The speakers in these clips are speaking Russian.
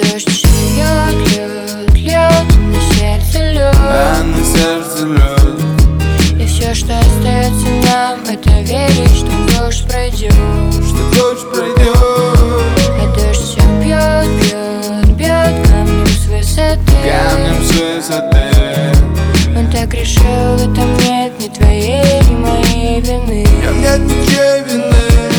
дождь все льет, льет, льет, на сердце лед, на сердце лед. И все, что остается нам, это верить, что дождь пройдет, что дождь пройдет. А дождь все бьет, бьет, бьет камнем с высоты, камнем с высоты. Он так решил, в этом нет ни твоей, ни моей вины. Нет ничьей вины.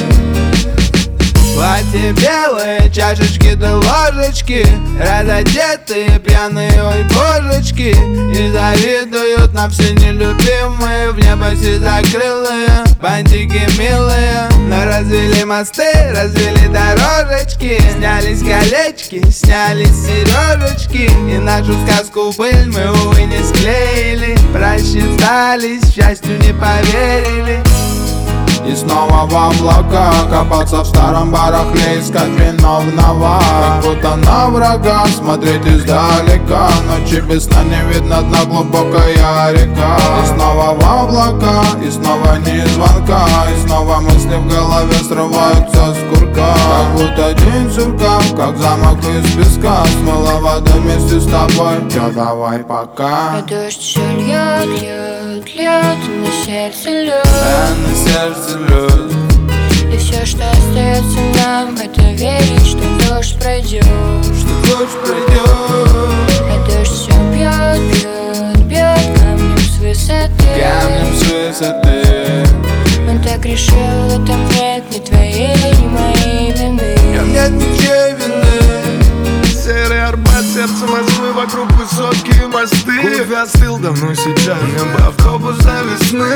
Платье белое, чашечки да ложечки, разодетые, пьяные, ой, божечки. И завидуют нам все нелюбимые, в небо все закрылые, бантики милые. Но развели мосты, развели дорожечки, снялись колечки, снялись сережечки. И нашу сказку быль мы, увы, не склеили, просчитались, счастью не поверили. И снова в облака, копаться в старом барахле, искать виновного. Как будто на врага смотреть издалека, ночи без сна не видно дна, глубокая река. И снова в облака, и снова ни звонка, и снова мысли в голове срываются с курка. Как будто день сурка, как замок из песка, смыла вода вместе с тобой, чё давай пока. А дождь все льет, льет, льет, на сердце лед, на сердце лед. И все, что остается нам, это верить, что дождь пройдет, что дождь пройдет. А дождь все бьет, бьет, бьет камнем с высоты, камнем с высоты. Он так решил, в этом нет ни твоей, ни моей вины. Нет ничьей вины. Серый Арбат, сердце Москвы, вокруг высотки и мосты. Кофе остыл, давно сейчас небо автобус до весны.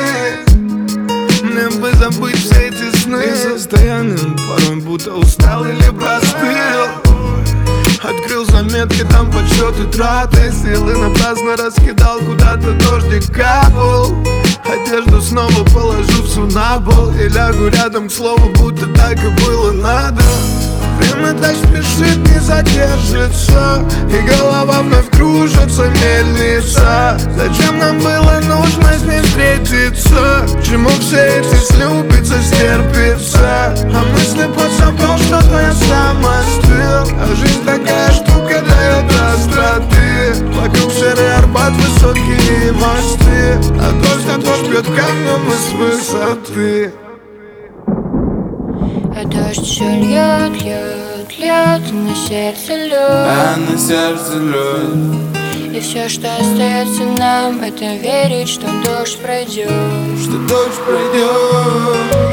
Мне бы забыть все эти сны, и состоянием порой будто устал или простыл. Открыл заметки, там подсчеты траты, силы напрасно раскидал, куда-то дождик капал. Одежду снова положу всю на пол и лягу рядом, к слову, будто так и было надо. Время так спешит, не задержится, и голова вновь кружится, мельница. Зачем нам было нужно с ней встретиться? К чему все эти слюбиться, стерпится? А мысли под собой, что-то я сам остыл. А жизнь такая штука, дает остроты. Вокруг серый Арбат, высотки и мосты. А дождь бьет камнем из высоты. А дождь все льет, льет, льет, на сердце лед, на сердце лед. И все, что остается нам, это верить, что дождь пройдет, что дождь пройдет.